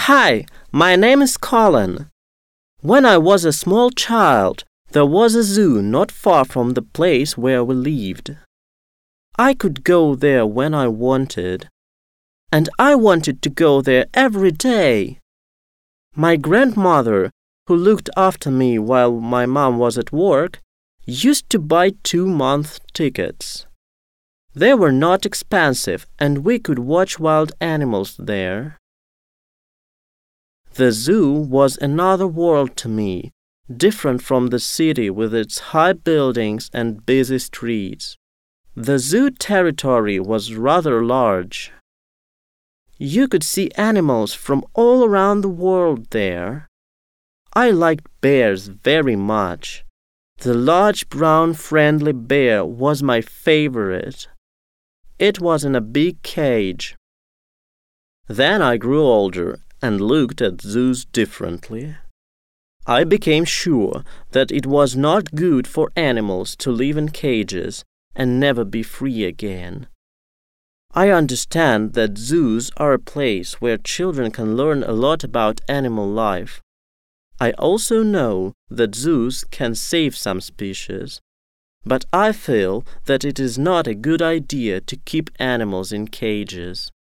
Hi, my name is Colin. When I was a small child, there was a zoo not far from the place where we lived. I could go there when I wanted, and I wanted to go there every day. My grandmother, who looked after me while my mom was at work, used to buy 2-month tickets. They were not expensive, and we could watch wild animals there. The zoo was another world to me, different from the city with its high buildings and busy streets. The zoo territory was rather large. You could see animals from all around the world there. I liked bears very much. The large brown friendly bear was my favorite. It was in a big cage. Then I grew older and looked at zoos differently. I became sure that it was not good for animals to live in cages and never be free again. I understand that zoos are a place where children can learn a lot about animal life. I also know that zoos can save some species, but I feel that it is not a good idea to keep animals in cages.